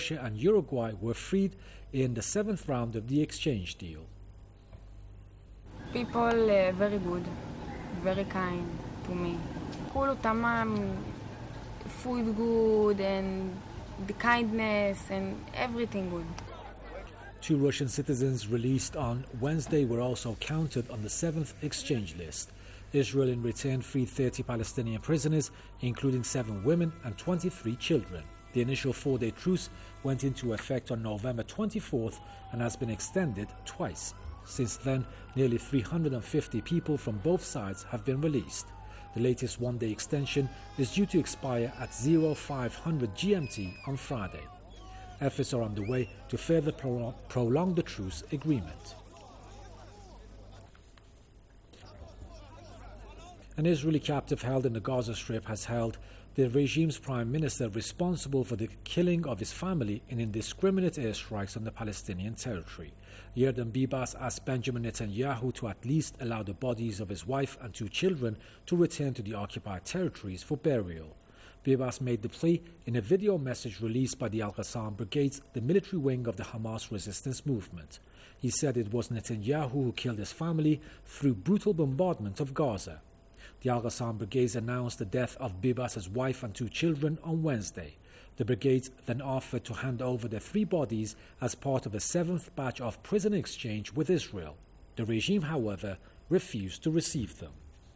and Uruguay were freed in the 7th round of the exchange deal. People very good, very kind to me. Kulu tamam, food good and the kindness and everything good. 2 Russian citizens released on Wednesday were also counted on the 7th exchange list. Israel in return freed 30 Palestinian prisoners, including 7 women and 23 children. The initial 4-day truce went into effect on November 24th and has been extended twice. Since then, nearly 350 people from both sides have been released. The latest 1-day extension is due to expire at 0500 GMT on Friday. Efforts are underway to further prolong the truce agreement. An Israeli captive held in the Gaza Strip has held the regime's prime minister responsible for the killing of his family in indiscriminate airstrikes on the Palestinian territory. Yerdan Bibas asked Benjamin Netanyahu to at least allow the bodies of his wife and 2 children to return to the occupied territories for burial. Bibas made the plea in a video message released by the Al-Qassam Brigades, the military wing of the Hamas resistance movement. He said it was Netanyahu who killed his family through brutal bombardment of Gaza. The Al-Qassam Brigades announced the death of Bibas' wife and 2 children on Wednesday. The brigades then offered to hand over their 3 bodies as part of a 7th batch of prisoner exchange with Israel. The regime, however, refused to receive them.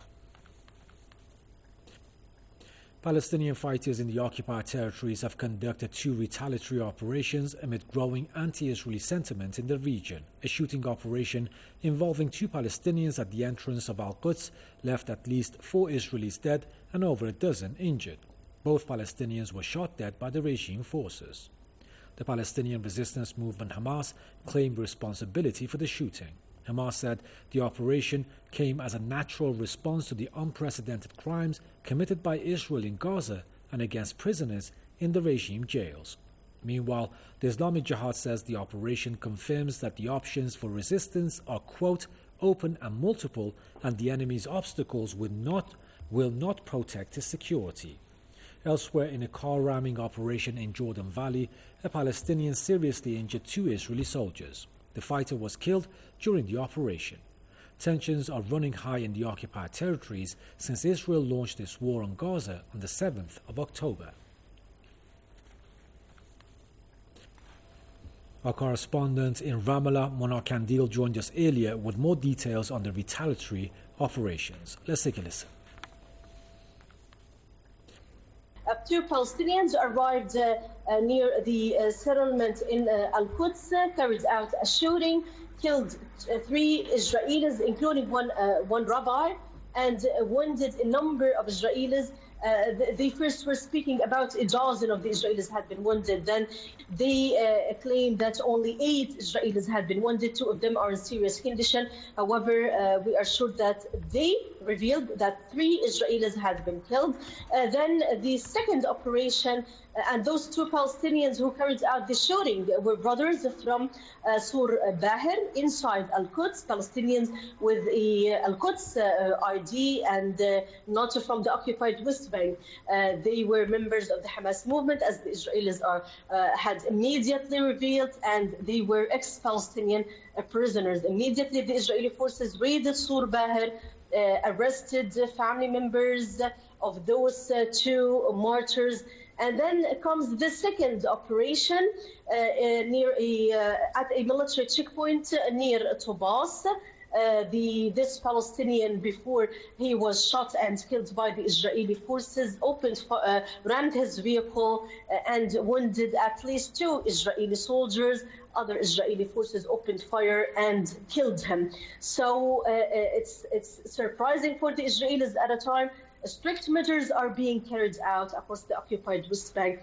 Palestinian fighters in the occupied territories have conducted 2 retaliatory operations amid growing anti-Israeli sentiment in the region. A shooting operation involving 2 Palestinians at the entrance of Al-Quds left at least 4 Israelis dead and over a dozen injured. Both Palestinians were shot dead by the regime forces. The Palestinian resistance movement Hamas claimed responsibility for the shooting. Hamas said the operation came as a natural response to the unprecedented crimes committed by Israel in Gaza and against prisoners in the regime jails. Meanwhile, the Islamic Jihad says the operation confirms that the options for resistance are, quote, open and multiple, and the enemy's obstacles will not protect his security. Elsewhere, in a car ramming operation in Jordan Valley, a Palestinian seriously injured 2 Israeli soldiers. The fighter was killed during the operation. Tensions are running high in the occupied territories since Israel launched its war on Gaza on the 7th of October. Our correspondent in Ramallah, Mona Kandil, joined us earlier with more details on the retaliatory operations. Let's take a listen. 2 Palestinians arrived near the settlement in Al-Quds, carried out a shooting, killed 3 Israelis, including one rabbi, and wounded a number of Israelis. They first were speaking about a dozen of the Israelis had been wounded. Then they claimed that only 8 Israelis had been wounded. 2 of them are in serious condition. However, we are sure that they revealed that 3 Israelis had been killed. Then the second operation, and those 2 Palestinians who carried out the shooting were brothers from Sur Bahir inside Al-Quds, Palestinians with a Al-Quds ID and not from the occupied West Bank. They were members of the Hamas movement, as the Israelis had immediately revealed, and they were ex-Palestinian prisoners. Immediately, the Israeli forces raided Sur Bahir, arrested family members of those 2 martyrs. And then comes the second operation at a military checkpoint near Tobas. This Palestinian, before he was shot and killed by the Israeli forces, rammed his vehicle and wounded at least 2 Israeli soldiers. Other Israeli forces opened fire and killed him. So it's surprising for the Israelis at a time. Strict measures are being carried out across the occupied West Bank.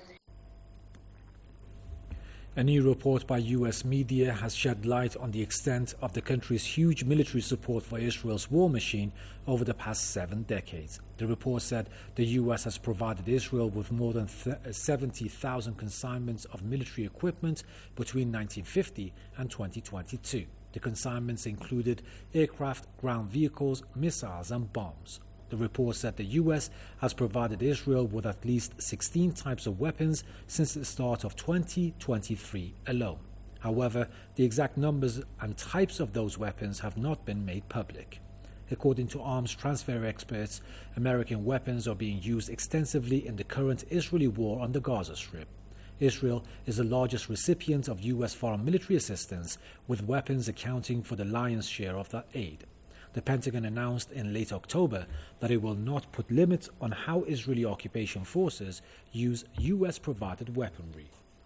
A new report by U.S. media has shed light on the extent of the country's huge military support for Israel's war machine over the past 7 decades. The report said the U.S. has provided Israel with more than 70,000 consignments of military equipment between 1950 and 2022. The consignments included aircraft, ground vehicles, missiles and bombs. The report said the U.S. has provided Israel with at least 16 types of weapons since the start of 2023 alone. However, the exact numbers and types of those weapons have not been made public. According to arms transfer experts, American weapons are being used extensively in the current Israeli war on the Gaza Strip. Israel is the largest recipient of U.S. foreign military assistance, with weapons accounting for the lion's share of that aid. The Pentagon announced in late October that it will not put limits on how Israeli occupation forces use U.S.-provided weaponry.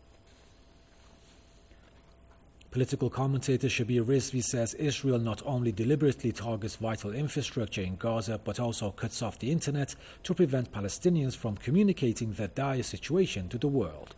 Political commentator Shabir Rizvi says Israel not only deliberately targets vital infrastructure in Gaza but also cuts off the internet to prevent Palestinians from communicating their dire situation to the world.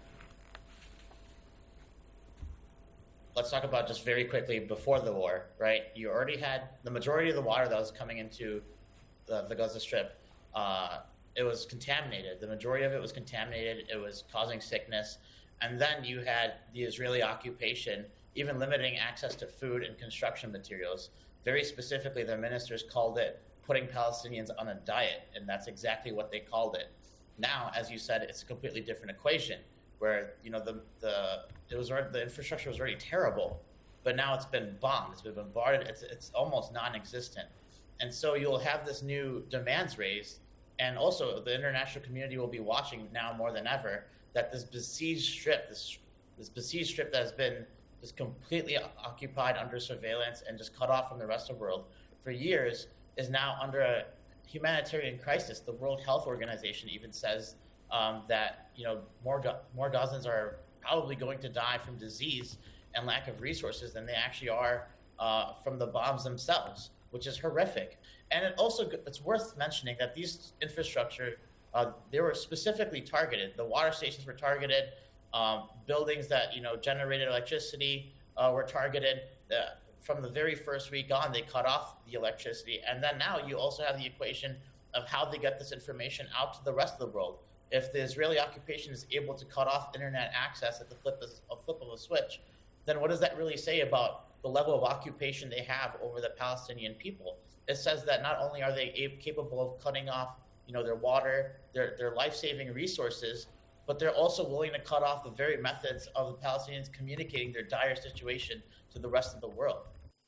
Let's talk about just very quickly before the war, right? You already had the majority of the water that was coming into the Gaza Strip. It was contaminated. The majority of it was contaminated. It was causing sickness. And then you had the Israeli occupation even limiting access to food and construction materials. Very specifically, the ministers called it putting Palestinians on a diet, and that's exactly what they called it. Now, as you said, it's a completely different equation, where the infrastructure was already terrible, but now it's been bombed, it's been bombarded, it's almost non-existent. And so you'll have this new demands raised, and also the international community will be watching now more than ever that this besieged strip, this besieged strip that has been just completely occupied under surveillance and just cut off from the rest of the world for years, is now under a humanitarian crisis. The World Health Organization even says that more Gazans are probably going to die from disease and lack of resources than they actually are from the bombs themselves, which is horrific. And it's worth mentioning that these infrastructure, they were specifically targeted. The water stations were targeted. Buildings that generated electricity were targeted. From the very first week on, they cut off the electricity. And then now you also have the equation of how they get this information out to the rest of the world. If the Israeli occupation is able to cut off internet access at the flip of a switch, then what does that really say about the level of occupation they have over the Palestinian people? It says that not only are they capable of cutting off their water, their life-saving resources, but they're also willing to cut off the very methods of the Palestinians communicating their dire situation to the rest of the world.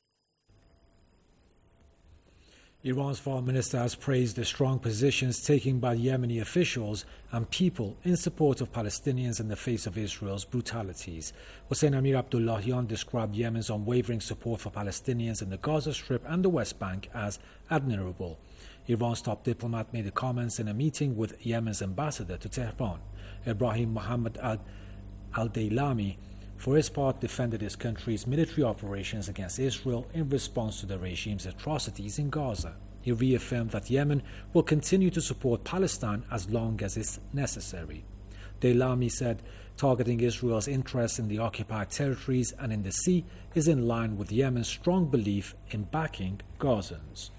Iran's foreign minister has praised the strong positions taken by Yemeni officials and people in support of Palestinians in the face of Israel's brutalities. Hossein Amir Abdullahian described Yemen's unwavering support for Palestinians in the Gaza Strip and the West Bank as admirable. Iran's top diplomat made the comments in a meeting with Yemen's ambassador to Tehran. Ibrahim Mohammed al-Daylami, for his part, defended his country's military operations against Israel in response to the regime's atrocities in Gaza. He reaffirmed that Yemen will continue to support Palestine as long as it's necessary. Daylami said targeting Israel's interests in the occupied territories and in the sea is in line with Yemen's strong belief in backing Gazans.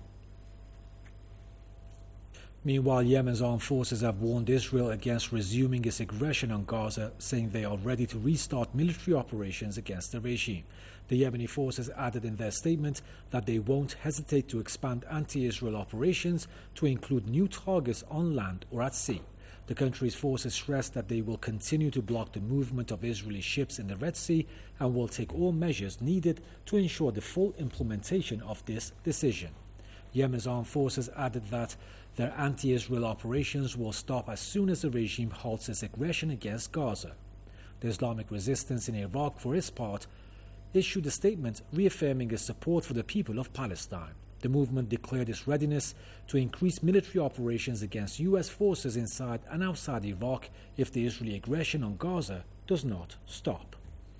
Meanwhile, Yemen's armed forces have warned Israel against resuming its aggression on Gaza, saying they are ready to restart military operations against the regime. The Yemeni forces added in their statement that they won't hesitate to expand anti-Israel operations to include new targets on land or at sea. The country's forces stressed that they will continue to block the movement of Israeli ships in the Red Sea and will take all measures needed to ensure the full implementation of this decision. Yemen's armed forces added that their anti-Israel operations will stop as soon as the regime halts its aggression against Gaza. The Islamic Resistance in Iraq, for its part, issued a statement reaffirming its support for the people of Palestine. The movement declared its readiness to increase military operations against U.S. forces inside and outside Iraq if the Israeli aggression on Gaza does not stop.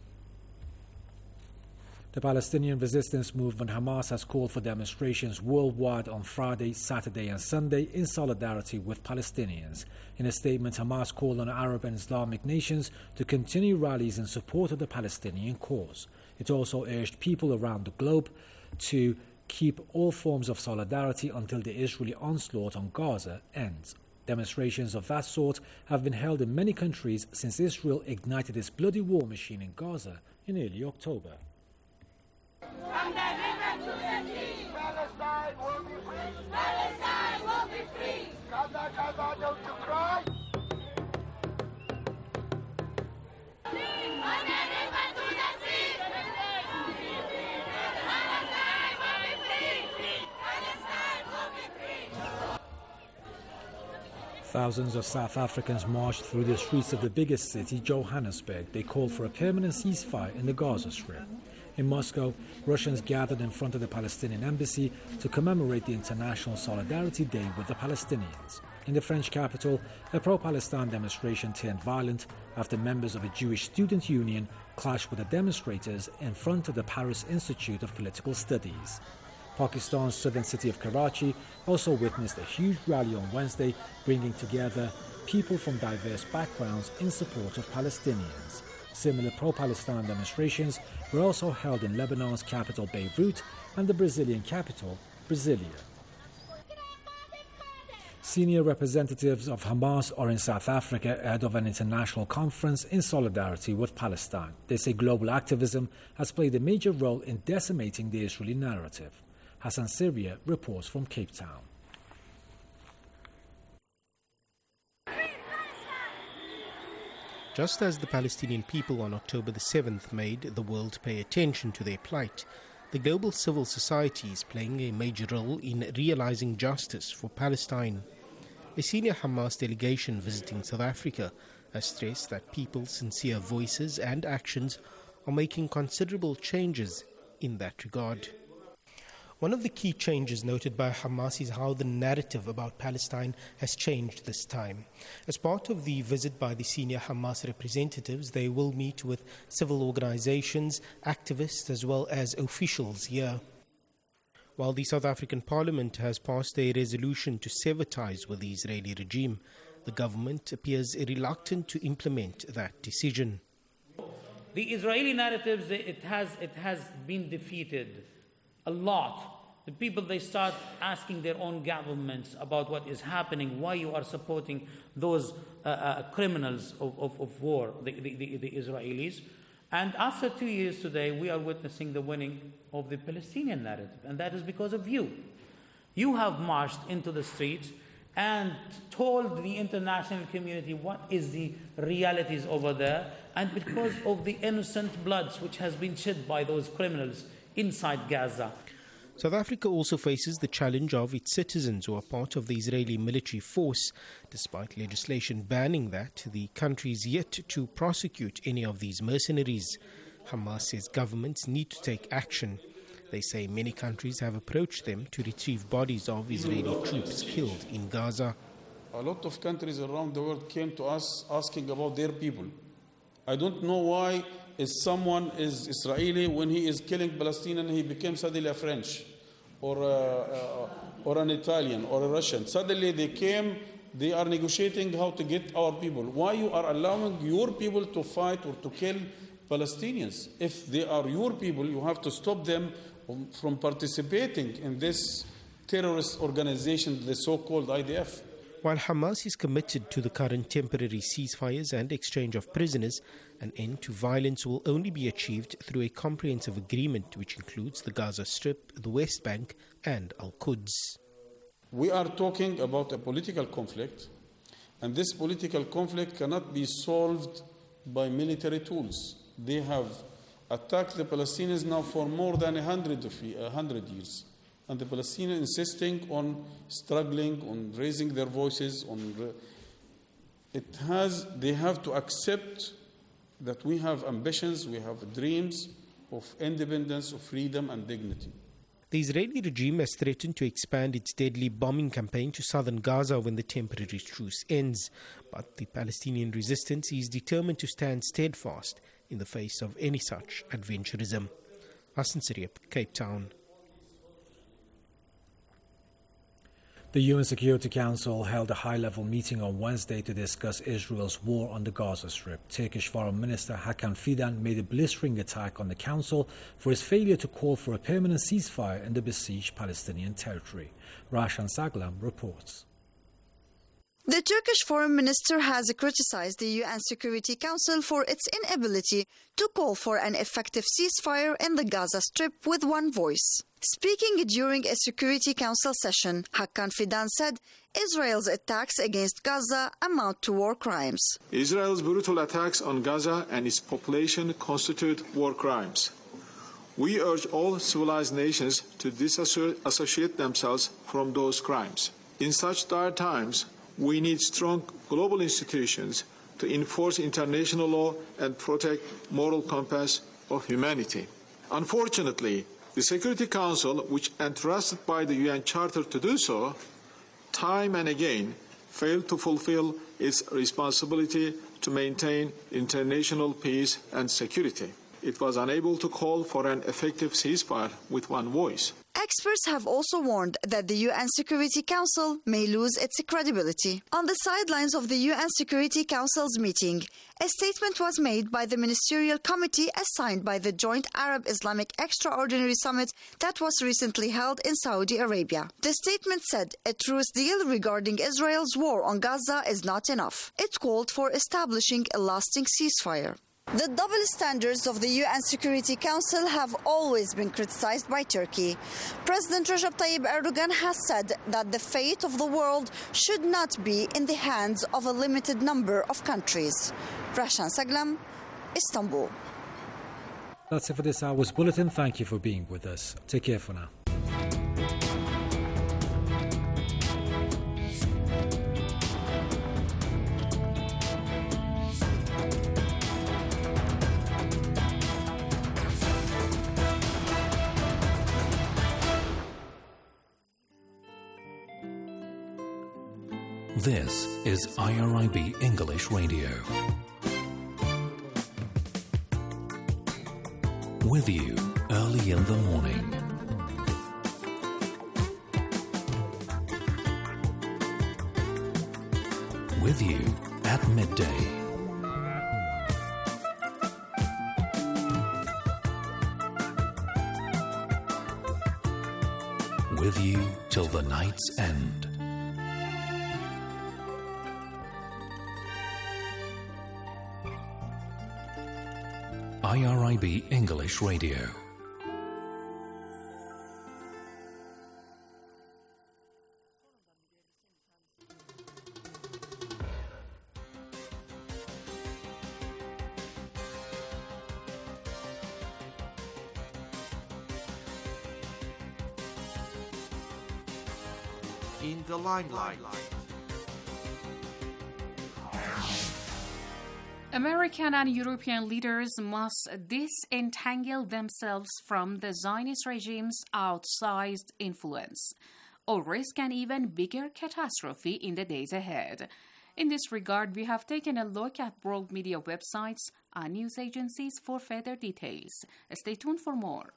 The Palestinian resistance movement Hamas has called for demonstrations worldwide on Friday, Saturday and Sunday in solidarity with Palestinians. In a statement, Hamas called on Arab and Islamic nations to continue rallies in support of the Palestinian cause. It also urged people around the globe to keep all forms of solidarity until the Israeli onslaught on Gaza ends. Demonstrations of that sort have been held in many countries since Israel ignited its bloody war machine in Gaza in early October. From the river to the sea, Palestine will be free. Palestine will Gaza, Gaza, don't you cry! Thousands of South Africans marched through the streets of the biggest city, Johannesburg. They called for a permanent ceasefire in the Gaza Strip. In Moscow, Russians gathered in front of the Palestinian embassy to commemorate the International Solidarity Day with the Palestinians. In the French capital, a pro-Palestine demonstration turned violent after members of a Jewish student union clashed with the demonstrators in front of the Paris Institute of Political Studies. Pakistan's southern city of Karachi also witnessed a huge rally on Wednesday, bringing together people from diverse backgrounds in support of Palestinians. Similar pro-Palestine demonstrations were also held in Lebanon's capital Beirut and the Brazilian capital, Brasilia. Senior representatives of Hamas are in South Africa ahead of an international conference in solidarity with Palestine. They say global activism has played a major role in decimating the Israeli narrative. Hassan Syria reports from Cape Town. Just as the Palestinian people on October the 7th made the world pay attention to their plight, the global civil society is playing a major role in realizing justice for Palestine. A senior Hamas delegation visiting South Africa has stressed that people's sincere voices and actions are making considerable changes in that regard. One of the key changes noted by Hamas is how the narrative about Palestine has changed this time. As part of the visit by the senior Hamas representatives, they will meet with civil organizations, activists, as well as officials here. While the South African Parliament has passed a resolution to sever ties with the Israeli regime, the government appears reluctant to implement that decision. The Israeli narratives, it has been defeated a lot. The people, they start asking their own governments about what is happening, why you are supporting those criminals of war, the Israelis. And after 2 years today, we are witnessing the winning of the Palestinian narrative, and that is because of you. You have marched into the streets and told the international community what is the realities over there, and because of the innocent bloods which has been shed by those criminals inside Gaza. South Africa also faces the challenge of its citizens who are part of the Israeli military force. Despite legislation banning that, the country is yet to prosecute any of these mercenaries. Hamas says governments need to take action. They say many countries have approached them to retrieve bodies of Israeli troops killed in Gaza. A lot of countries around the world came to us asking about their people. I don't know why if someone is Israeli, when he is killing Palestinian, he becomes suddenly a French or an Italian or a Russian. Suddenly they came, they are negotiating how to get our people. Why you are allowing your people to fight or to kill Palestinians? If they are your people, you have to stop them from participating in this terrorist organization, the so-called IDF. While Hamas is committed to the current temporary ceasefires and exchange of prisoners, an end to violence will only be achieved through a comprehensive agreement which includes the Gaza Strip, the West Bank and Al-Quds. We are talking about a political conflict, and this political conflict cannot be solved by military tools. They have attacked the Palestinians now for more than 100 years. And the Palestinians insisting on struggling, on raising their voices, they have to accept that we have ambitions, we have dreams of independence, of freedom and dignity. The Israeli regime has threatened to expand its deadly bombing campaign to southern Gaza when the temporary truce ends. But the Palestinian resistance is determined to stand steadfast in the face of any such adventurism. Hassan Syria, Cape Town. The UN Security Council held a high-level meeting on Wednesday to discuss Israel's war on the Gaza Strip. Turkish Foreign Minister Hakan Fidan made a blistering attack on the Council for his failure to call for a permanent ceasefire in the besieged Palestinian territory. Rashan Saglam reports. The Turkish foreign minister has criticized the UN Security Council for its inability to call for an effective ceasefire in the Gaza Strip with one voice. Speaking during a Security Council session, Hakan Fidan said Israel's attacks against Gaza amount to war crimes. Israel's brutal attacks on Gaza and its population constitute war crimes. We urge all civilized nations to disassociate themselves from those crimes. In such dire times, we need strong global institutions to enforce international law and protect moral compass of humanity. Unfortunately, the Security Council, which entrusted by the UN Charter to do so, time and again failed to fulfill its responsibility to maintain international peace and security. It was unable to call for an effective ceasefire with one voice. Experts have also warned that the UN Security Council may lose its credibility. On the sidelines of the UN Security Council's meeting, a statement was made by the Ministerial Committee assigned by the Joint Arab-Islamic Extraordinary Summit that was recently held in Saudi Arabia. The statement said a truce deal regarding Israel's war on Gaza is not enough. It called for establishing a lasting ceasefire. The double standards of the UN Security Council have always been criticized by Turkey. President Recep Tayyip Erdogan has said that the fate of the world should not be in the hands of a limited number of countries. Rashan Saglam, Istanbul. That's it for this hour's bulletin. Thank you for being with us. Take care for now. This is IRIB English Radio. With you early in the morning. With you at midday. With you till the night's end. IRIB English Radio. In the limelight. American and European leaders must disentangle themselves from the Zionist regime's outsized influence, or risk an even bigger catastrophe in the days ahead. In this regard, we have taken a look at world media websites and news agencies for further details. Stay tuned for more.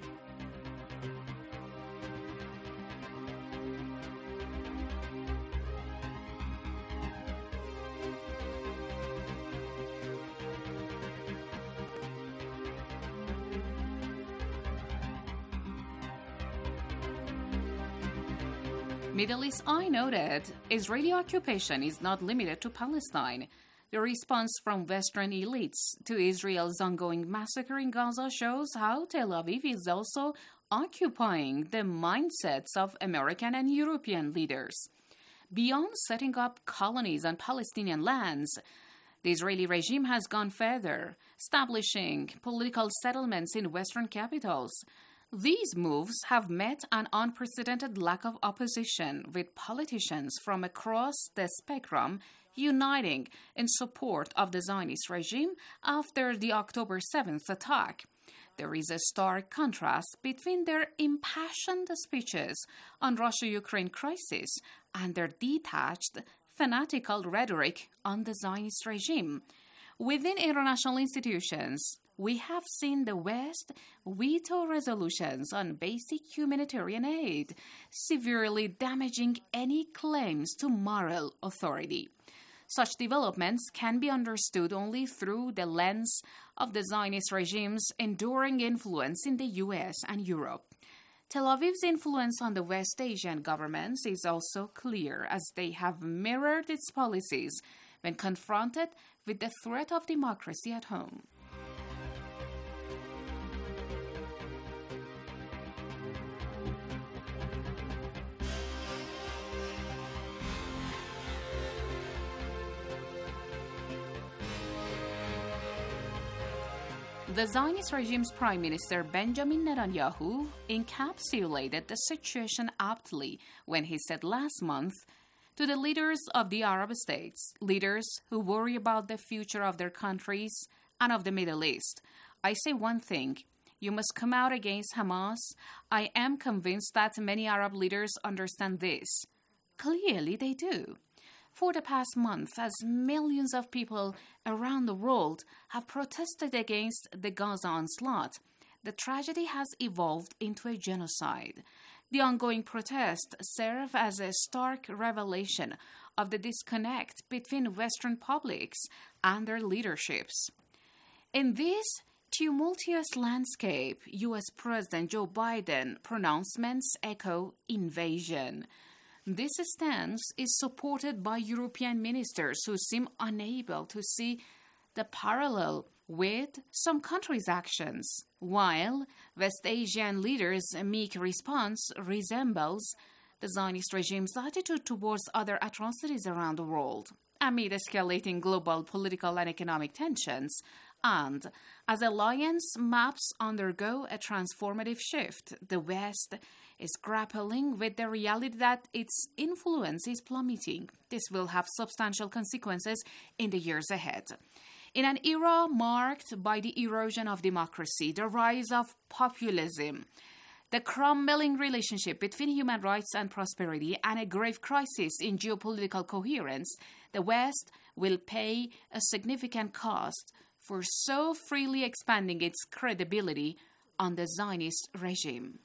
Middle East Eye noted, Israeli occupation is not limited to Palestine. The response from Western elites to Israel's ongoing massacre in Gaza shows how Tel Aviv is also occupying the mindsets of American and European leaders. Beyond setting up colonies on Palestinian lands, the Israeli regime has gone further, establishing political settlements in Western capitals. These moves have met an unprecedented lack of opposition, with politicians from across the spectrum uniting in support of the Zionist regime after the October 7th attack. There is a stark contrast between their impassioned speeches on Russia-Ukraine crisis and their detached, fanatical rhetoric on the Zionist regime. Within international institutions, we have seen the West veto resolutions on basic humanitarian aid, severely damaging any claims to moral authority. Such developments can be understood only through the lens of the Zionist regime's enduring influence in the US and Europe. Tel Aviv's influence on the West Asian governments is also clear, as they have mirrored its policies when confronted with the threat of democracy at home. The Zionist regime's Prime Minister Benjamin Netanyahu encapsulated the situation aptly when he said last month to the leaders of the Arab states, leaders who worry about the future of their countries and of the Middle East, "I say one thing, you must come out against Hamas. I am convinced that many Arab leaders understand this." Clearly they do. For the past month, as millions of people around the world have protested against the Gaza onslaught, the tragedy has evolved into a genocide. The ongoing protests serve as a stark revelation of the disconnect between Western publics and their leaderships. In this tumultuous landscape, U.S. President Joe Biden's pronouncements echo invasion. This stance is supported by European ministers who seem unable to see the parallel with some countries' actions, while West Asian leaders' meek response resembles the Zionist regime's attitude towards other atrocities around the world, amid escalating global political and economic tensions, and as alliance maps undergo a transformative shift, the West is grappling with the reality that its influence is plummeting. This will have substantial consequences in the years ahead. In an era marked by the erosion of democracy, the rise of populism, the crumbling relationship between human rights and prosperity, and a grave crisis in geopolitical coherence, the West will pay a significant cost for so freely expanding its credibility on the Zionist regime.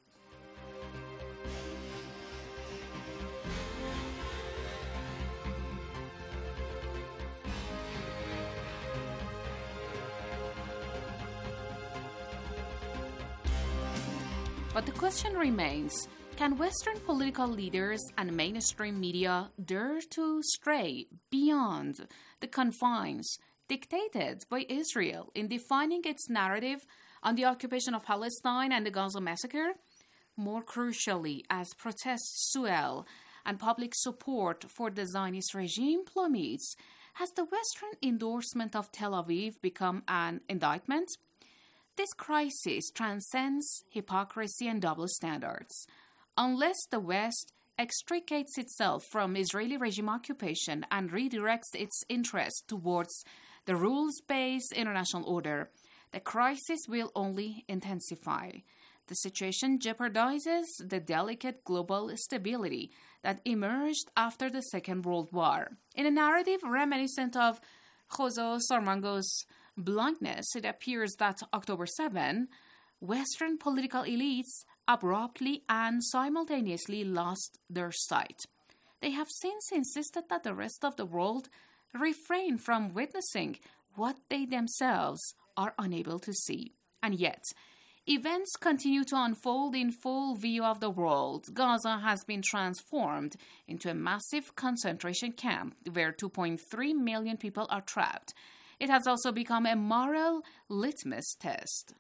But the question remains, can Western political leaders and mainstream media dare to stray beyond the confines dictated by Israel in defining its narrative on the occupation of Palestine and the Gaza massacre? More crucially, as protests swell and public support for the Zionist regime plummets, has the Western endorsement of Tel Aviv become an indictment? This crisis transcends hypocrisy and double standards. Unless the West extricates itself from Israeli regime occupation and redirects its interest towards the rules-based international order, the crisis will only intensify. The situation jeopardizes the delicate global stability that emerged after the Second World War. In a narrative reminiscent of José Saramago's Blindness, it appears that October 7, Western political elites abruptly and simultaneously lost their sight. They have since insisted that the rest of the world refrain from witnessing what they themselves are unable to see. And yet, events continue to unfold in full view of the world. Gaza has been transformed into a massive concentration camp where 2.3 million people are trapped. It has also become a moral litmus test.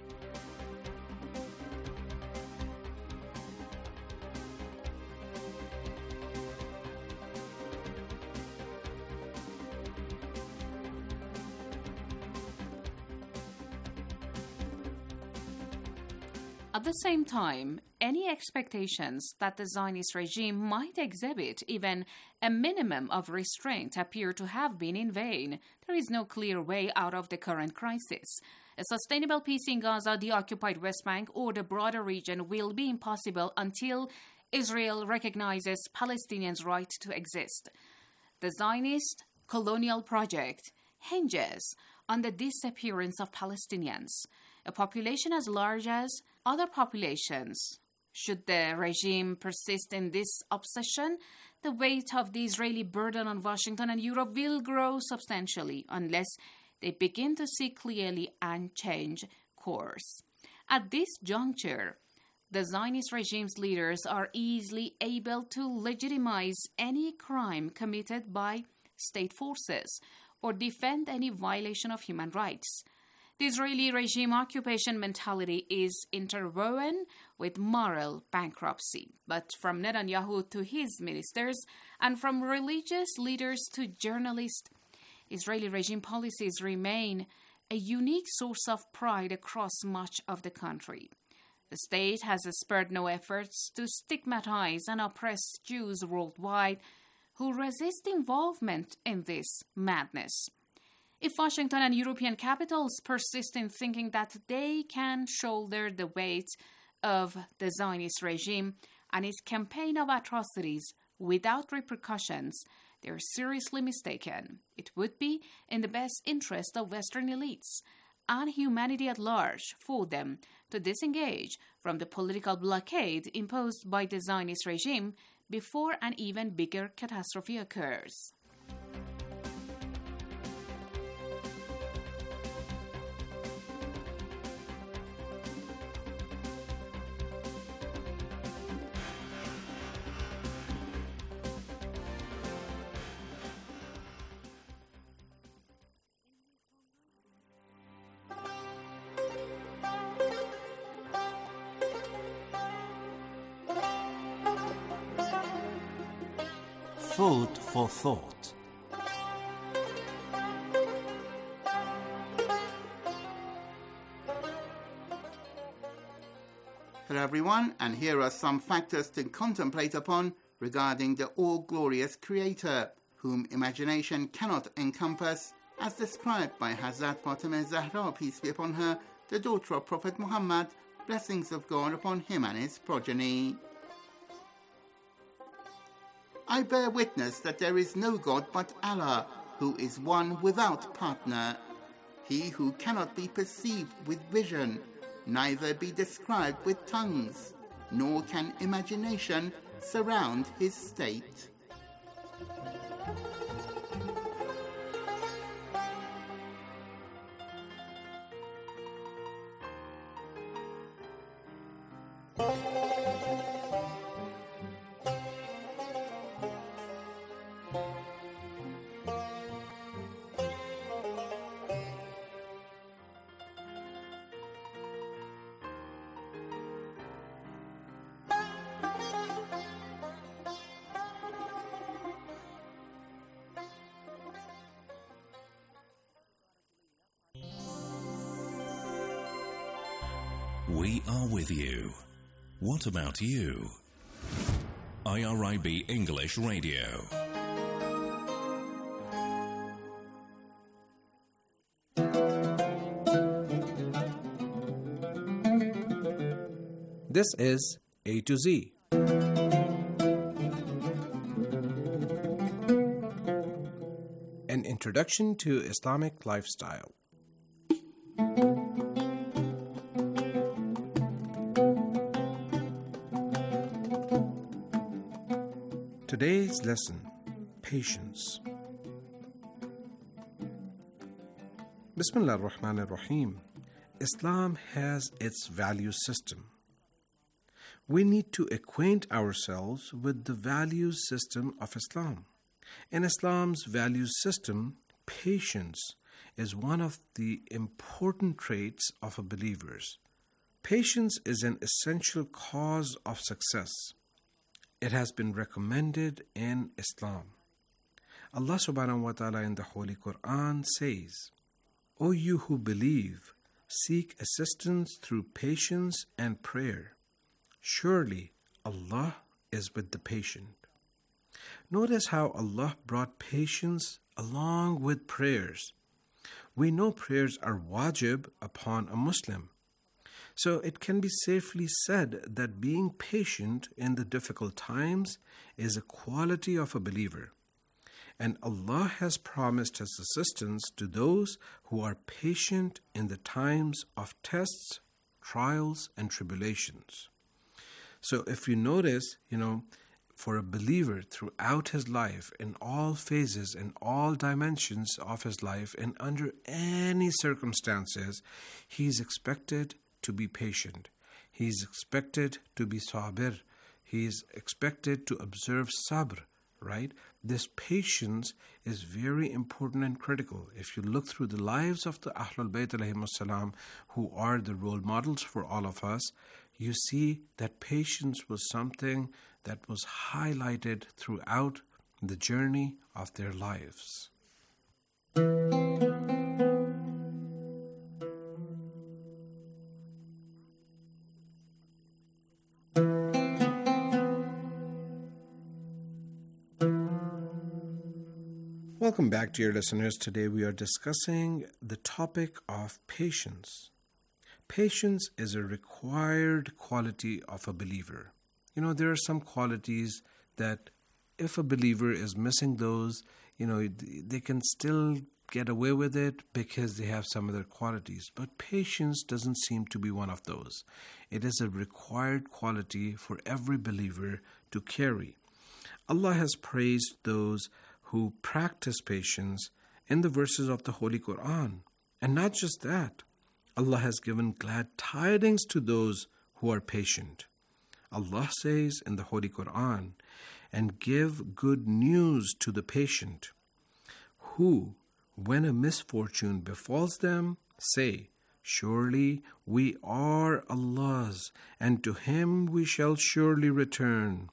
At the same time, any expectations that the Zionist regime might exhibit even a minimum of restraint appear to have been in vain. There is no clear way out of the current crisis. A sustainable peace in Gaza, the occupied West Bank, or the broader region will be impossible until Israel recognizes Palestinians' right to exist. The Zionist colonial project hinges on the disappearance of Palestinians, a population as large as other populations. Should the regime persist in this obsession, the weight of the Israeli burden on Washington and Europe will grow substantially unless they begin to see clearly and change course. At this juncture, The Zionist regime's leaders are easily able to legitimize any crime committed by state forces or defend any violation of human rights. The Israeli regime occupation mentality is interwoven with moral bankruptcy. But from Netanyahu to his ministers and from religious leaders to journalists, Israeli regime policies remain a unique source of pride across much of the country. The state has spared no efforts to stigmatize and oppress Jews worldwide who resist involvement in this madness. If Washington and European capitals persist in thinking that they can shoulder the weight of the Zionist regime and its campaign of atrocities without repercussions, they are seriously mistaken. It would be in the best interest of Western elites and humanity at large for them to disengage from the political blockade imposed by the Zionist regime before an even bigger catastrophe occurs. Food for thought. Hello everyone, and here are some factors to contemplate upon regarding the all-glorious Creator, whom imagination cannot encompass, as described by Hazrat Fatima Zahra, peace be upon her, the daughter of Prophet Muhammad, blessings of God upon him and his progeny. I bear witness that there is no God but Allah, who is one without partner. He who cannot be perceived with vision, neither be described with tongues, nor can imagination surround his state. We are with you. What about you? IRIB English Radio. This is A to Z. An introduction to Islamic lifestyle. Today's lesson, patience. Bismillah ar-Rahman ar-Rahim. Islam has its value system. We need to acquaint ourselves with the value system of Islam. In Islam's value system, patience is one of the important traits of a believer. Patience is an essential cause of success. It has been recommended in Islam. Allah subhanahu wa ta'ala in the Holy Quran says, O you who believe, seek assistance through patience and prayer. Surely Allah is with the patient. Notice how Allah brought patience along with prayers. We know prayers are wajib upon a Muslim. So it can be safely said that being patient in the difficult times is a quality of a believer. And Allah has promised His assistance to those who are patient in the times of tests, trials, and tribulations. So if you notice, for a believer throughout his life, in all phases, in all dimensions of his life, and under any circumstances, he is expected to be patient. He is expected to be sabir. He is expected to observe sabr, right? This patience is very important and critical. If you look through the lives of the Ahlul Bayt alayhimus salam, who are the role models for all of us, you see that patience was something that was highlighted throughout the journey of their lives. Welcome back, dear listeners. Today we are discussing the topic of patience. Patience is a required quality of a believer. You know, there are some qualities that if a believer is missing those, they can still get away with it because they have some other qualities. But patience doesn't seem to be one of those. It is a required quality for every believer to carry. Allah has praised those who practice patience in the verses of the Holy Quran. And not just that, Allah has given glad tidings to those who are patient. Allah says in the Holy Quran, "And give good news to the patient, who, when a misfortune befalls them, say, surely we are Allah's, and to Him we shall surely return.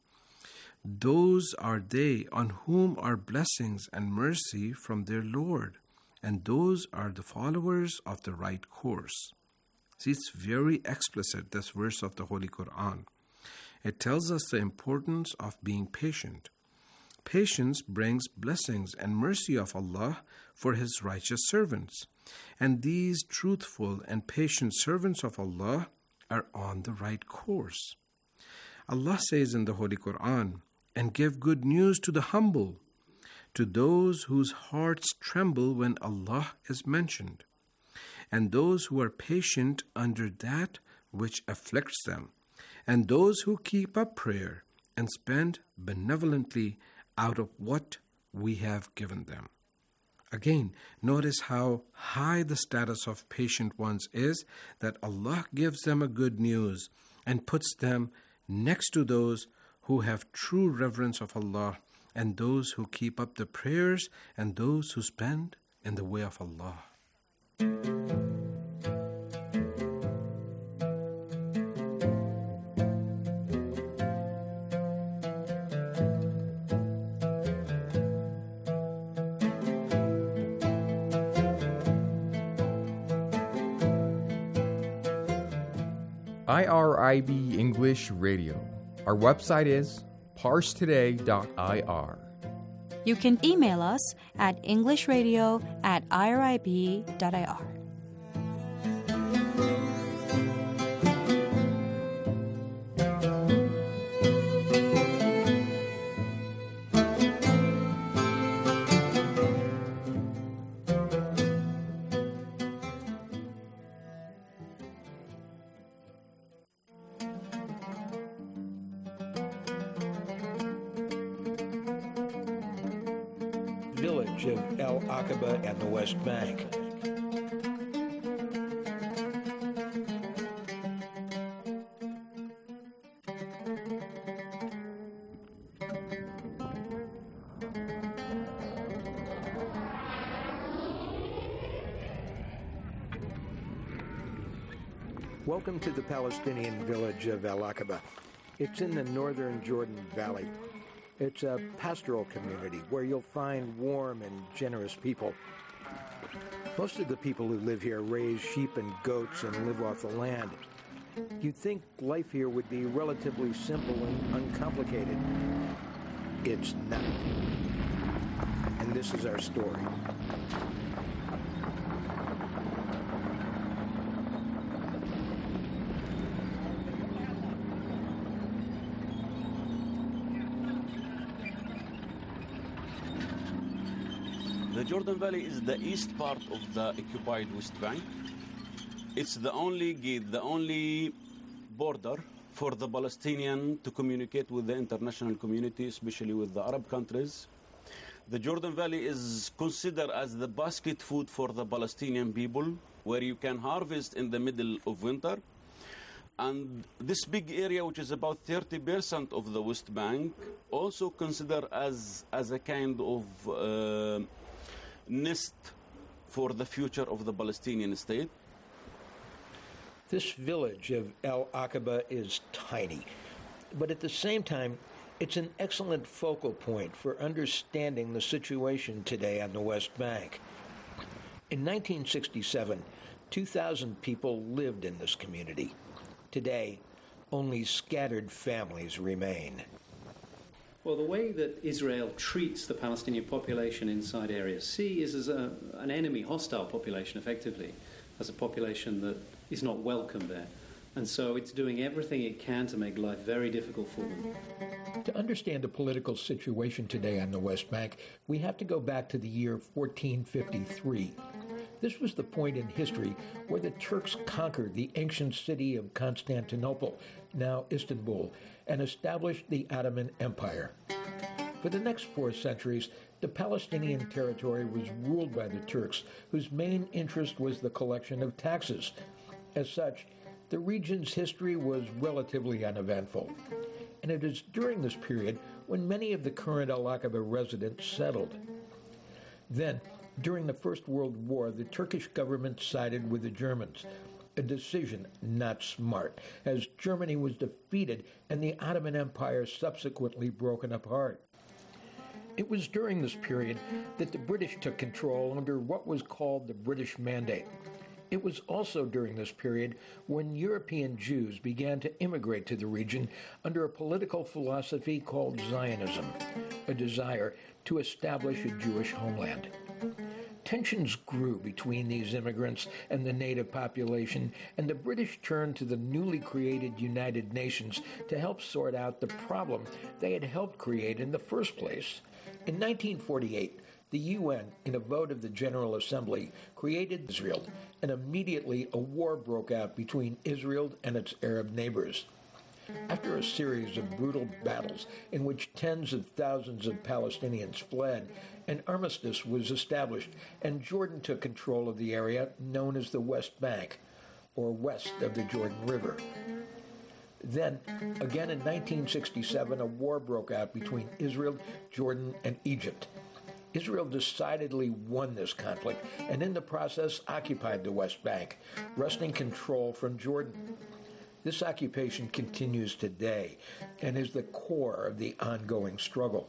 Those are they on whom are blessings and mercy from their Lord, and those are the followers of the right course." See, it's very explicit, this verse of the Holy Quran. It tells us the importance of being patient. Patience brings blessings and mercy of Allah for His righteous servants. And these truthful and patient servants of Allah are on the right course. Allah says in the Holy Quran, "And give good news to the humble, to those whose hearts tremble when Allah is mentioned, and those who are patient under that which afflicts them, and those who keep up prayer and spend benevolently out of what we have given them." Again, notice how high the status of patient ones is, that Allah gives them a good news and puts them next to those who have true reverence of Allah, and those who keep up the prayers, and those who spend in the way of Allah. IRIB English Radio. Our website is parstoday.ir. You can email us at englishradio@irib.ir. Village of El Aqaba at the West Bank. Welcome to the Palestinian village of El Aqaba. It's in the northern Jordan Valley. It's a pastoral community where you'll find warm and generous people. Most of the people who live here raise sheep and goats and live off the land. You'd think life here would be relatively simple and uncomplicated. It's not. And this is our story. The Jordan Valley is the east part of the occupied West Bank. It's the only gate, the only border for the Palestinian to communicate with the international community, especially with the Arab countries. The Jordan Valley is considered as the basket food for the Palestinian people, where you can harvest in the middle of winter. And this big area, which is about 30% of the West Bank, also considered as a kind of nest for the future of the Palestinian state. This village of El Aqaba is tiny, but at the same time, it's an excellent focal point for understanding the situation today on the West Bank. In 1967, 2,000 people lived in this community. Today, only scattered families remain. Well, the way that Israel treats the Palestinian population inside Area C is as an enemy, hostile population, effectively, as a population that is not welcome there. And so it's doing everything it can to make life very difficult for them. To understand the political situation today on the West Bank, we have to go back to the year 1453. This was the point in history where the Turks conquered the ancient city of Constantinople, now Istanbul, and established the Ottoman Empire. For the next 4 centuries, the Palestinian territory was ruled by the Turks, whose main interest was the collection of taxes. As such, the region's history was relatively uneventful. And it is during this period when many of the current Al Aqaba residents settled. Then, during the First World War, the Turkish government sided with the Germans, a decision not smart, as Germany was defeated and the Ottoman Empire subsequently broken apart. It was during this period that the British took control under what was called the British Mandate. It was also during this period when European Jews began to immigrate to the region under a political philosophy called Zionism, a desire to establish a Jewish homeland. Tensions grew between these immigrants and the native population, and the British turned to the newly created United Nations to help sort out the problem they had helped create in the first place. In 1948, the UN, in a vote of the General Assembly, created Israel, and immediately a war broke out between Israel and its Arab neighbors. After a series of brutal battles in which tens of thousands of Palestinians fled, an armistice was established, and Jordan took control of the area known as the West Bank, or west of the Jordan River. Then, again in 1967, a war broke out between Israel, Jordan, and Egypt. Israel decidedly won this conflict, and in the process occupied the West Bank, wresting control from Jordan. This occupation continues today and is the core of the ongoing struggle.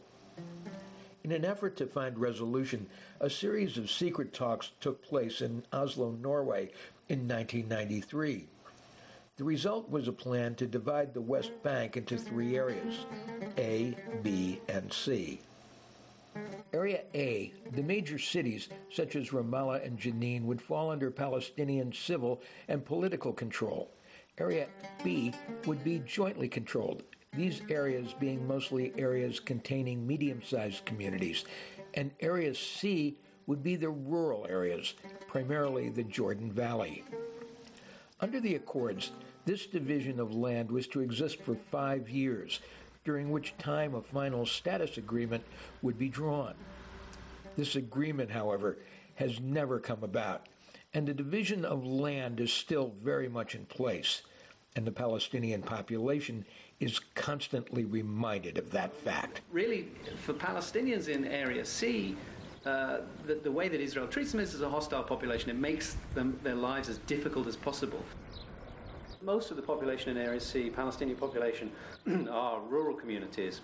In an effort to find resolution, a series of secret talks took place in Oslo, Norway in 1993. The result was a plan to divide the West Bank into 3 areas, A, B, and C. Area A, the major cities such as Ramallah and Jenin would fall under Palestinian civil and political control. Area B would be jointly controlled, these areas being mostly areas containing medium-sized communities, and Area C would be the rural areas, primarily the Jordan Valley. Under the Accords, this division of land was to exist for 5 years, during which time a final status agreement would be drawn. This agreement, however, has never come about, and the division of land is still very much in place, and the Palestinian population is constantly reminded of that fact. Really, for Palestinians in Area C, the way that Israel treats them is as a hostile population. It makes their lives as difficult as possible. Most of the population in Area C, Palestinian population, are rural communities.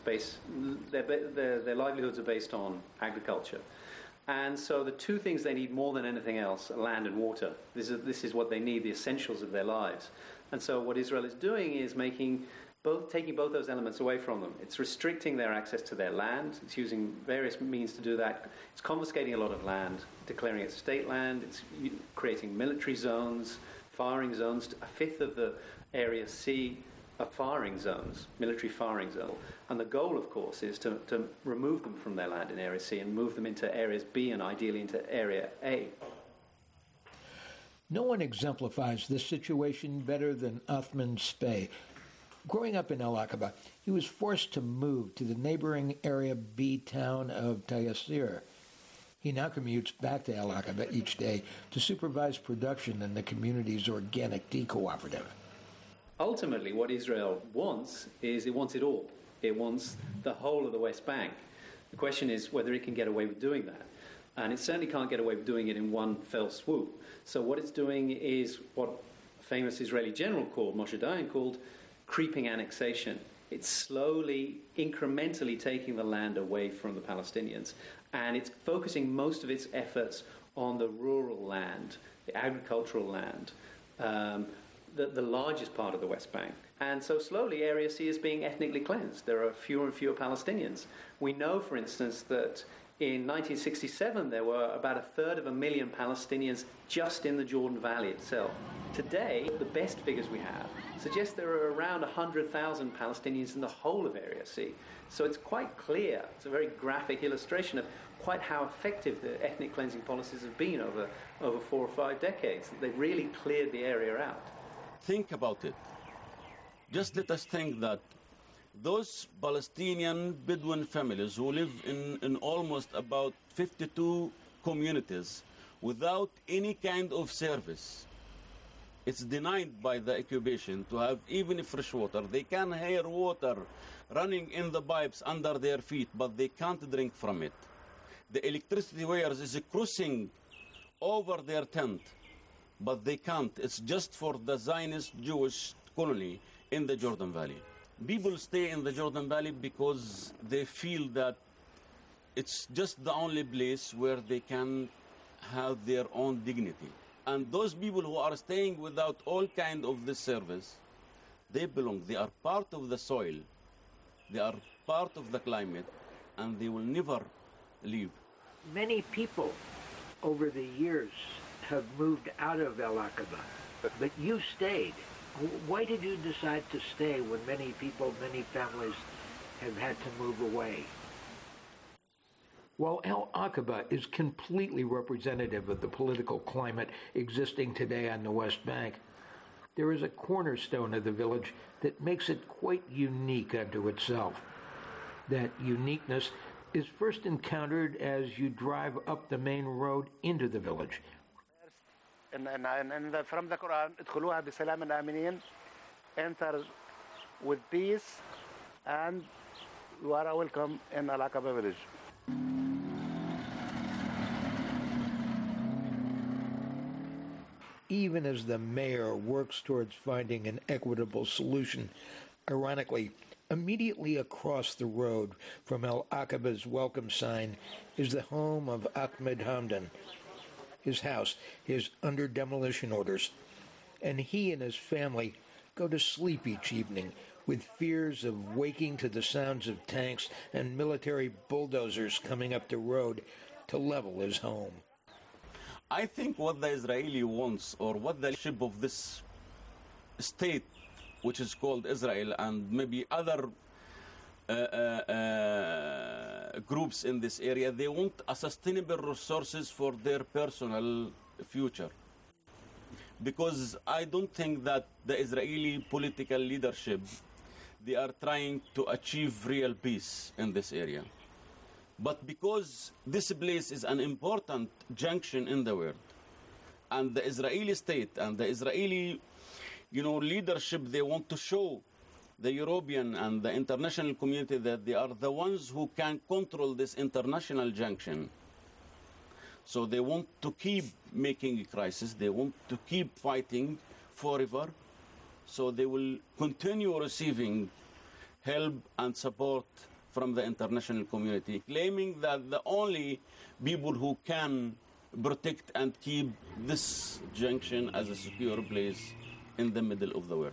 Their livelihoods are based on agriculture. And so the 2 things they need more than anything else are land and water. This is what they need, the essentials of their lives. And so what Israel is doing is taking both those elements away from them. It's restricting their access to their land. It's using various means to do that. It's confiscating a lot of land, declaring it state land. It's creating military zones, firing zones. 1/5 of the Area C are firing zones, military firing zones. And the goal, of course, is to remove them from their land in Area C and move them into Areas B and ideally into Area A. No one exemplifies this situation better than Othman Spey. Growing up in El Aqaba, he was forced to move to the neighboring Area B town of Taysir. He now commutes back to El Aqaba each day to supervise production in the community's organic tea cooperative. Ultimately, what Israel wants is it wants it all. It wants the whole of the West Bank. The question is whether it can get away with doing that. And it certainly can't get away with doing it in one fell swoop. So what it's doing is what a famous Israeli general called, Moshe Dayan called, creeping annexation. It's slowly, incrementally taking the land away from the Palestinians. And it's focusing most of its efforts on the rural land, the agricultural land, the largest part of the West Bank. And so slowly Area C is being ethnically cleansed. There are fewer and fewer Palestinians. We know, for instance, that in 1967 there were about 250,000 Palestinians just in the Jordan Valley itself. Today, the best figures we have suggest there are around 100,000 Palestinians in the whole of Area C. So it's quite clear, it's a very graphic illustration of quite how effective the ethnic cleansing policies have been over 4 or 5 decades. They've really cleared the area out. Think about it. Just let us think that those Palestinian Bedouin families who live in almost about 52 communities without any kind of service, it's denied by the occupation to have even fresh water. They can hear water running in the pipes under their feet, but they can't drink from it. The electricity wires is crossing over their tent, but they can't. It's just for the Zionist Jewish colony in the Jordan Valley. People stay in the Jordan Valley because they feel that it's just the only place where they can have their own dignity. And those people who are staying without all kind of this service, they belong. They are part of the soil. They are part of the climate, and they will never leave. Many people over the years have moved out of El Aqaba, but you stayed. Why did you decide to stay when many people, many families have had to move away? While El Aqaba is completely representative of the political climate existing today on the West Bank, there is a cornerstone of the village that makes it quite unique unto itself. That uniqueness is first encountered as you drive up the main road into the village. From the Quran, ادخلوها بسلام آمنين, enter with peace, and you are welcome in Al Aqaba village. Even as the mayor works towards finding an equitable solution, ironically, immediately across the road from El Aqaba's welcome sign is the home of Ahmed Hamdan. His house is under demolition orders, and he and his family go to sleep each evening with fears of waking to the sounds of tanks and military bulldozers coming up the road to level his home. I think what the Israeli wants, or what the leadership of this state, which is called Israel, and maybe other groups in this area, they want a sustainable resources for their personal future. Because I don't think that the Israeli political leadership, they are trying to achieve real peace in this area. But because this place is an important junction in the world, and the Israeli state and the Israeli, leadership, they want to show the European and the international community that they are the ones who can control this international junction. So they want to keep making a crisis. They want to keep fighting forever. So they will continue receiving help and support from the international community, claiming that the only people who can protect and keep this junction as a secure place in the middle of the world.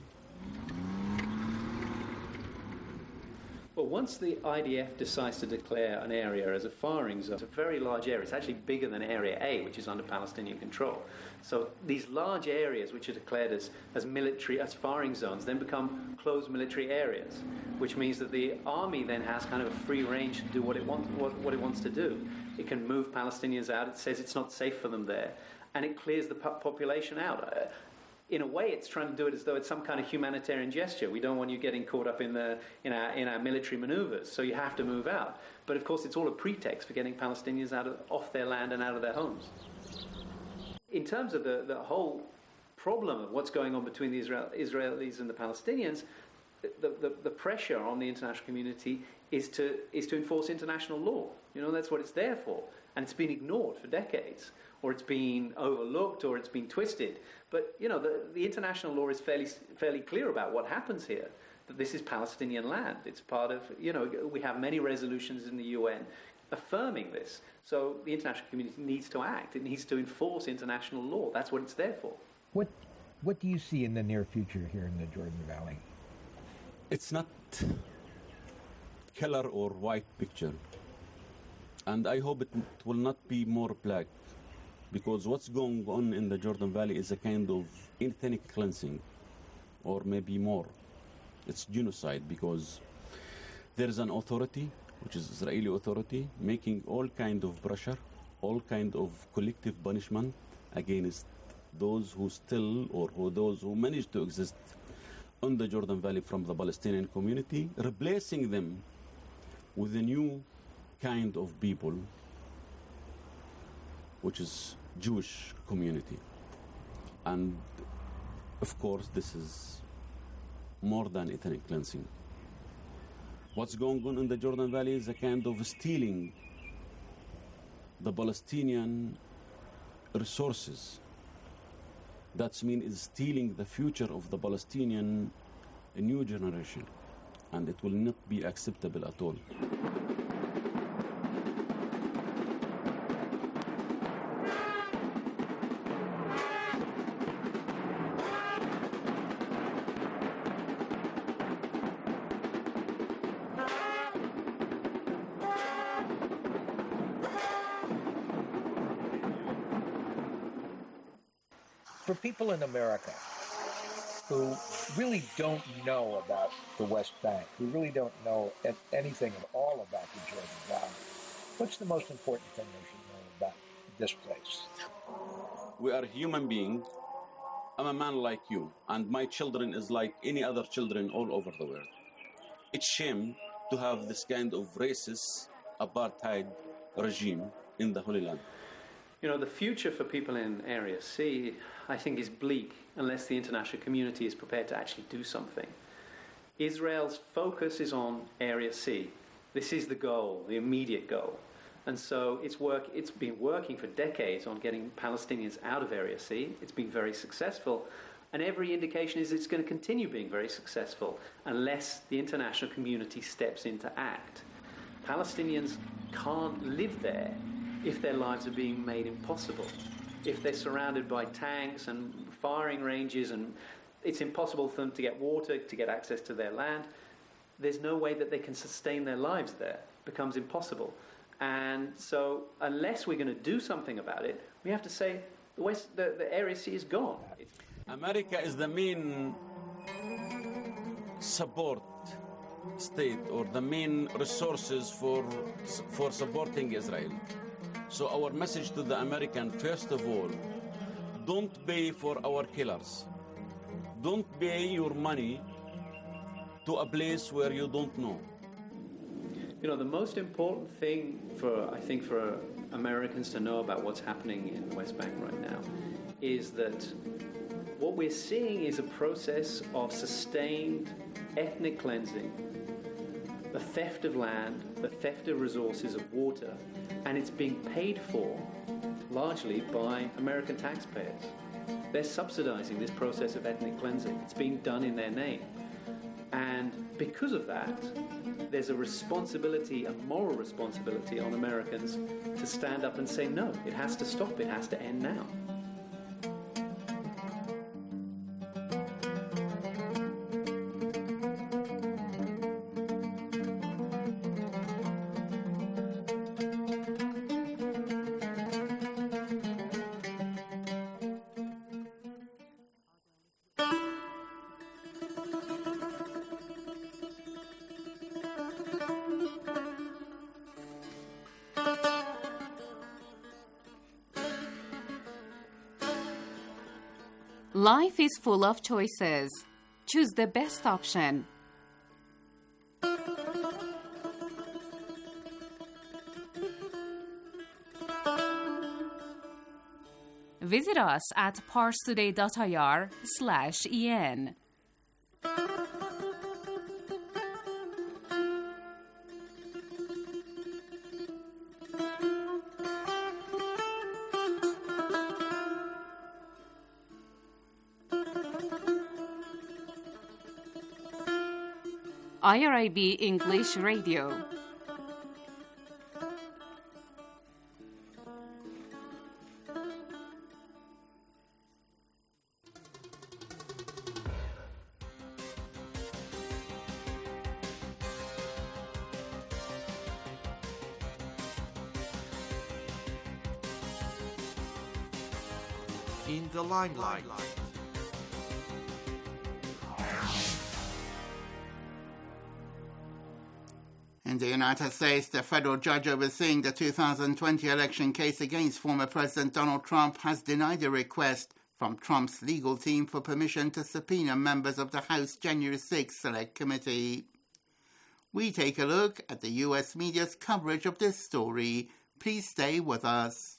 Well, once the IDF decides to declare an area as a firing zone, it's a very large area. It's actually bigger than Area A, which is under Palestinian control. So these large areas, which are declared as firing zones, then become closed military areas, which means that the army then has kind of a free range to do what it wants to do. It can move Palestinians out. It says it's not safe for them there, and it clears the population out. In a way, it's trying to do it as though it's some kind of humanitarian gesture. We don't want you getting caught up in our military maneuvers, so you have to move out. But of course, it's all a pretext for getting Palestinians off their land and out of their homes. In terms of the whole problem of what's going on between the Israelis and the Palestinians, the pressure on the international community is to enforce international law. That's what it's there for. And it's been ignored for decades, or it's been overlooked, or it's been twisted. But, the international law is fairly clear about what happens here, that this is Palestinian land. It's part of, we have many resolutions in the UN affirming this. So the international community needs to act. It needs to enforce international law. That's what it's there for. What do you see in the near future here in the Jordan Valley? It's not color or white picture. And I hope it will not be more black, because what's going on in the Jordan Valley is a kind of ethnic cleansing, or maybe more. It's genocide, because there is an authority, which is Israeli authority, making all kind of pressure, all kind of collective punishment against those who still, or those who manage to exist in the Jordan Valley from the Palestinian community, replacing them with a new kind of people, which is Jewish community. And of course, this is more than ethnic cleansing. What's going on in the Jordan Valley is a kind of stealing the Palestinian resources. That means is stealing the future of the Palestinian new generation, and it will not be acceptable at all. For people in America who really don't know about the West Bank, who really don't know anything at all about the Jordan Valley, what's the most important thing they should know about this place? We are human beings. I'm a man like you, and my children is like any other children all over the world. It's shame to have this kind of racist apartheid regime in the Holy Land. The future for people in Area C, I think, is bleak unless the international community is prepared to actually do something. Israel's focus is on Area C. This is the goal, the immediate goal. And so it's been working for decades on getting Palestinians out of Area C. It's been very successful. And every indication is it's going to continue being very successful unless the international community steps in to act. Palestinians can't live there if their lives are being made impossible, if they're surrounded by tanks and firing ranges and it's impossible for them to get water, to get access to their land. There's no way that they can sustain their lives there. It becomes impossible. And so unless we're going to do something about it, we have to say the Area C is gone. America is the main support state, or the main resources for supporting Israel. So our message to the American, first of all, don't pay for our killers. Don't pay your money to a place where you don't know. The most important thing for Americans to know about what's happening in the West Bank right now is that what we're seeing is a process of sustained ethnic cleansing, the theft of land, the theft of resources, of water, and it's being paid for largely by American taxpayers. They're subsidizing this process of ethnic cleansing. It's being done in their name. And because of that, there's a responsibility, a moral responsibility on Americans to stand up and say, no, it has to stop, it has to end now. Life is full of choices. Choose the best option. Visit us at parstoday.ir/en. IRIB English Radio. In the limelight. In the United States, the federal judge overseeing the 2020 election case against former President Donald Trump has denied a request from Trump's legal team for permission to subpoena members of the House January 6 Select Committee. We take a look at the U.S. media's coverage of this story. Please stay with us.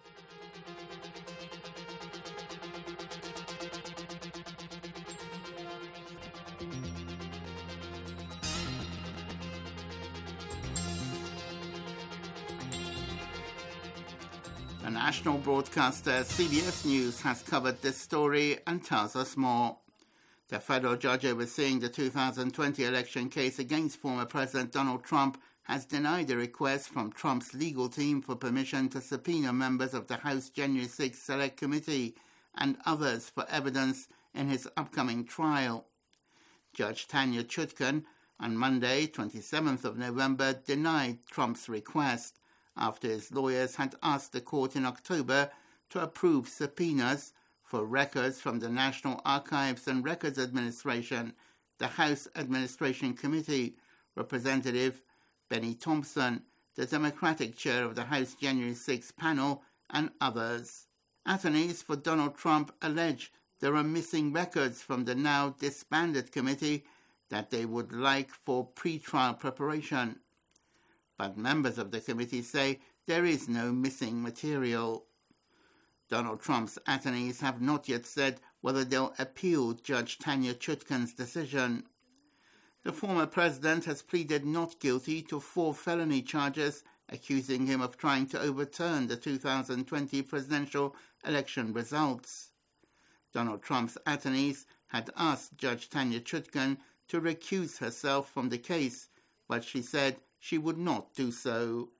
The national broadcaster CBS News has covered this story and tells us more. The federal judge overseeing the 2020 election case against former President Donald Trump has denied a request from Trump's legal team for permission to subpoena members of the House January 6 Select Committee and others for evidence in his upcoming trial. Judge Tanya Chutkan on Monday, 27th of November, denied Trump's request after his lawyers had asked the court in October to approve subpoenas for records from the National Archives and Records Administration, the House Administration Committee, Representative Benny Thompson, the Democratic chair of the House January 6 panel, and others. Attorneys for Donald Trump allege there are missing records from the now disbanded committee that they would like for pre-trial preparation. But members of the committee say there is no missing material. Donald Trump's attorneys have not yet said whether they'll appeal Judge Tanya Chutkan's decision. The former president has pleaded not guilty to 4 felony charges, accusing him of trying to overturn the 2020 presidential election results. Donald Trump's attorneys had asked Judge Tanya Chutkan to recuse herself from the case, but she said she would not do so.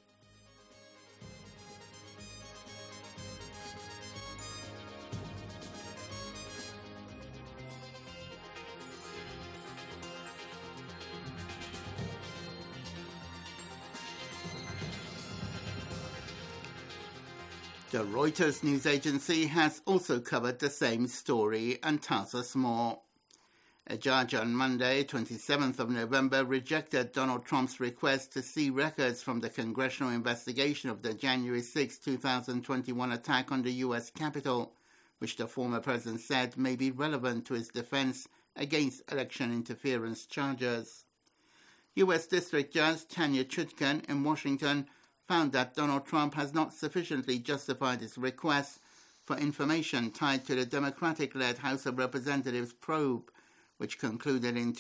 The Reuters news agency has also covered the same story and tells us more. A judge on Monday, 27th of November, rejected Donald Trump's request to see records from the congressional investigation of the January 6, 2021 attack on the U.S. Capitol, which the former president said may be relevant to his defense against election interference charges. U.S. District Judge Tanya Chutkan in Washington found that Donald Trump has not sufficiently justified his request for information tied to the Democratic-led House of Representatives probe, which concluded in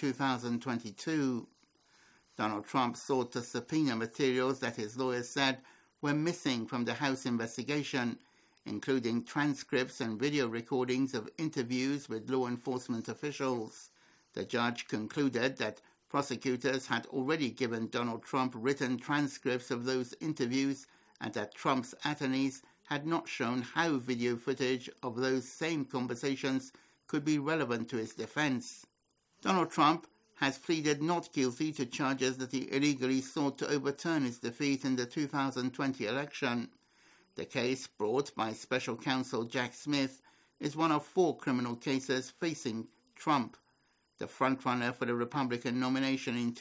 2022. Donald Trump sought to subpoena materials that his lawyers said were missing from the House investigation, including transcripts and video recordings of interviews with law enforcement officials. The judge concluded that prosecutors had already given Donald Trump written transcripts of those interviews and that Trump's attorneys had not shown how video footage of those same conversations could be relevant to his defense. Donald Trump has pleaded not guilty to charges that he illegally sought to overturn his defeat in the 2020 election. The case, brought by special counsel Jack Smith, is one of 4 criminal cases facing Trump, the frontrunner for the Republican nomination in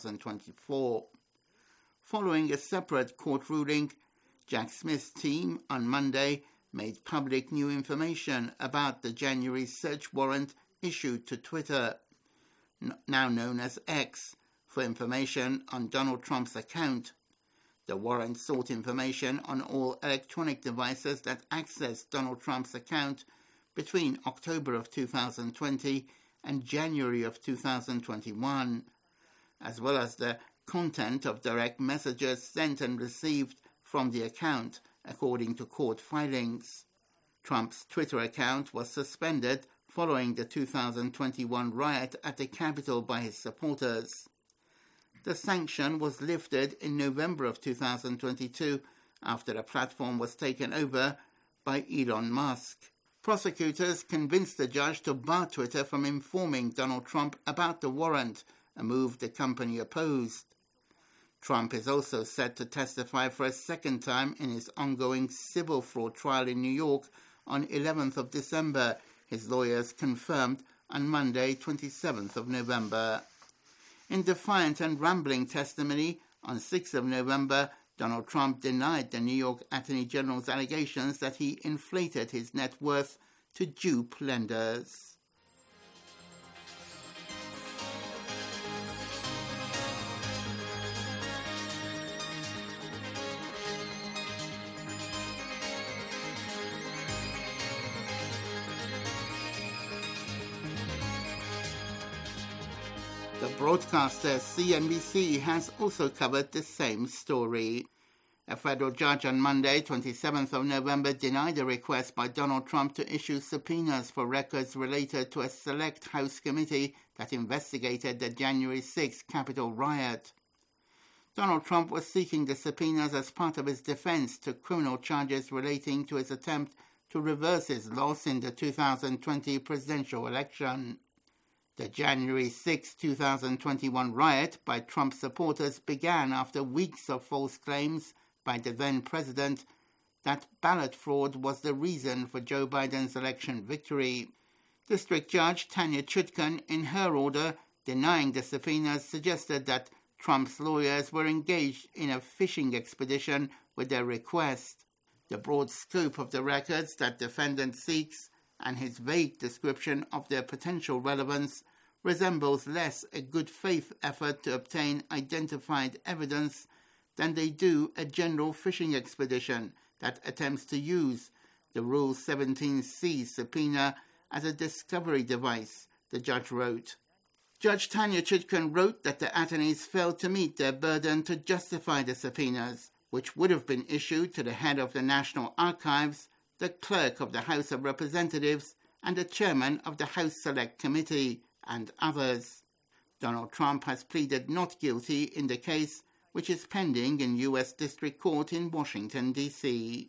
2024. Following a separate court ruling, Jack Smith's team on Monday made public new information about the January search warrant issued to Twitter, now known as X, for information on Donald Trump's account. The warrant sought information on all electronic devices that accessed Donald Trump's account between October of 2020 and January of 2021, as well as the content of direct messages sent and received from the account, according to court filings. Trump's Twitter account was suspended following the 2021 riot at the Capitol by his supporters. The sanction was lifted in November of 2022 after the platform was taken over by Elon Musk. Prosecutors convinced the judge to bar Twitter from informing Donald Trump about the warrant, a move the company opposed. Trump is also set to testify for a second time in his ongoing civil fraud trial in New York on 11th of December, his lawyers confirmed on Monday, 27th of November. In defiant and rambling testimony on 6th of November, Donald Trump denied the New York Attorney General's allegations that he inflated his net worth to dupe lenders. The broadcaster CNBC has also covered the same story. A federal judge on Monday, 27th of November, denied a request by Donald Trump to issue subpoenas for records related to a select House committee that investigated the January 6th Capitol riot. Donald Trump was seeking the subpoenas as part of his defense to criminal charges relating to his attempt to reverse his loss in the 2020 presidential election. The January 6, 2021 riot by Trump supporters began after weeks of false claims by the then-president that ballot fraud was the reason for Joe Biden's election victory. District Judge Tanya Chutkan, in her order denying the subpoenas, suggested that Trump's lawyers were engaged in a fishing expedition with their request. The broad scope of the records that defendant seeks and his vague description of their potential relevance resembles less a good faith effort to obtain identified evidence than they do a general fishing expedition that attempts to use the Rule 17c subpoena as a discovery device, the judge wrote. Judge Tanya Chutkan wrote that the attorneys failed to meet their burden to justify the subpoenas, which would have been issued to the head of the National Archives, the clerk of the House of Representatives, and the chairman of the House Select Committee, and others. Donald Trump has pleaded not guilty in the case, which is pending in U.S. District Court in Washington, D.C.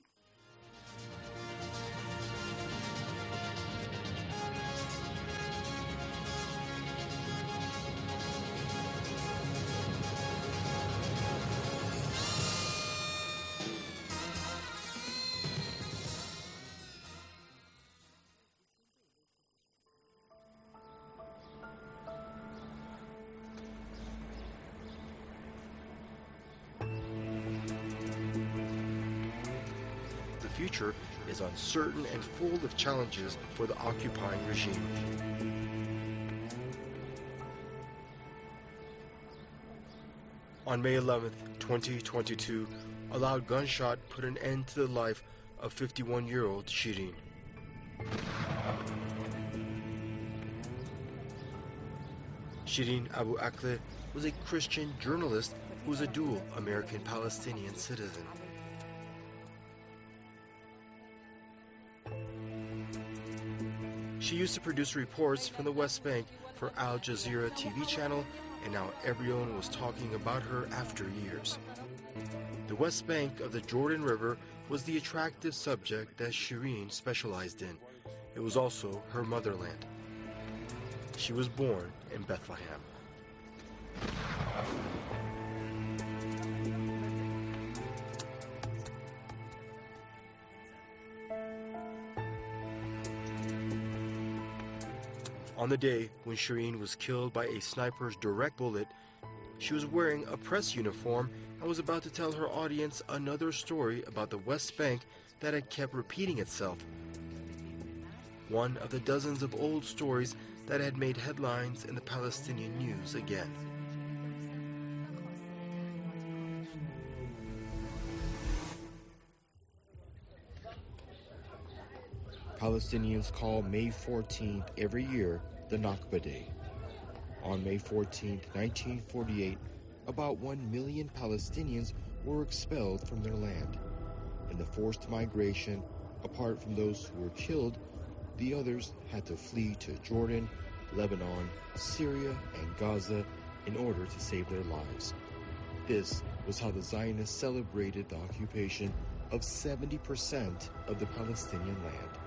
The future is uncertain and full of challenges for the occupying regime. On May 11th, 2022, a loud gunshot put an end to the life of 51-year-old Shireen. Shireen Abu Akleh was a Christian journalist who was a dual American-Palestinian citizen. She used to produce reports from the West Bank for Al Jazeera TV channel, and now everyone was talking about her after years. The West Bank of the Jordan River was the attractive subject that Shireen specialized in. It was also her motherland. She was born in Bethlehem. On the day when Shireen was killed by a sniper's direct bullet, she was wearing a press uniform and was about to tell her audience another story about the West Bank that had kept repeating itself. One of the dozens of old stories that had made headlines in the Palestinian news again. Palestinians call May 14th every year the Nakba Day. On May 14, 1948, about 1 million Palestinians were expelled from their land. In the forced migration, apart from those who were killed, the others had to flee to Jordan, Lebanon, Syria, and Gaza in order to save their lives. This was how the Zionists celebrated the occupation of 70% of the Palestinian land.